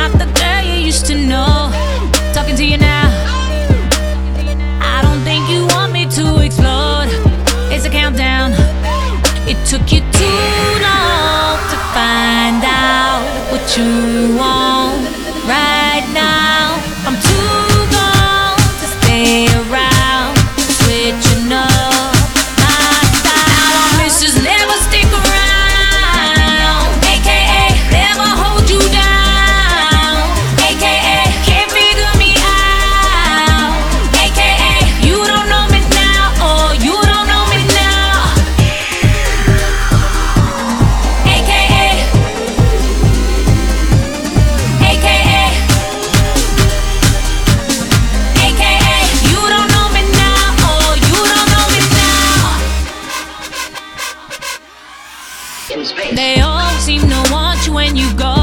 not the girl you used to know. Talking to you now, I don't think you want me to explode. It's a countdown. It took you too long to find out what you want right now. I'm too gone to stay around, switching up my style. Our missions never stick around, AKA never hold you down, AKA can't figure me out, AKA you don't know me now, or you don't know me now, AKA you don't know me now, or you don't know me now. They all seem to want you when you go.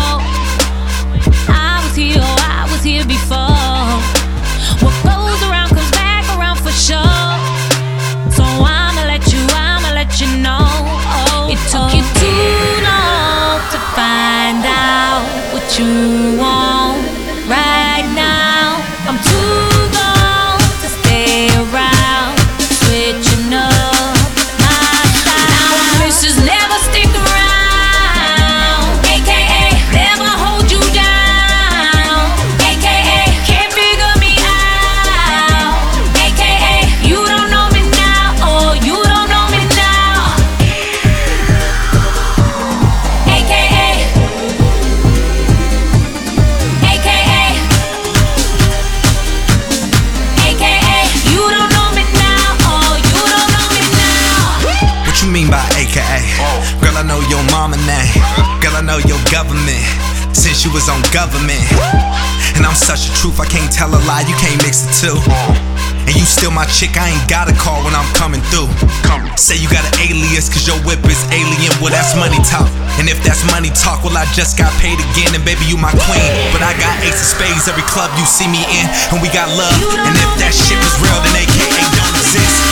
I was here before. What goes around comes back around for sure. So I'ma let you know. It took you too long to find out what you want right now. I'm too gone to stay around, switching up my style. Now our missions never stick around, AKA never hold you down, AKA can't figure me out, AKA you don't know me now, or you don't know me now, AKA you don't know me now, or you don't know me now. What you mean by AKA? Girl, I know your mama name. Girl, I know your government, since you was on government. And I'm such a truth, I can't tell a lie, you can't mix the two. And you still my chick, I ain't got a call when I'm coming through. Say you got an alias, cause your whip is alien, well that's money talk. And if that's money talk, well I just got paid again, and baby you my queen. But I got ace of spades every club you see me in, and we got love. And if that shit was real, then AKA don't exist.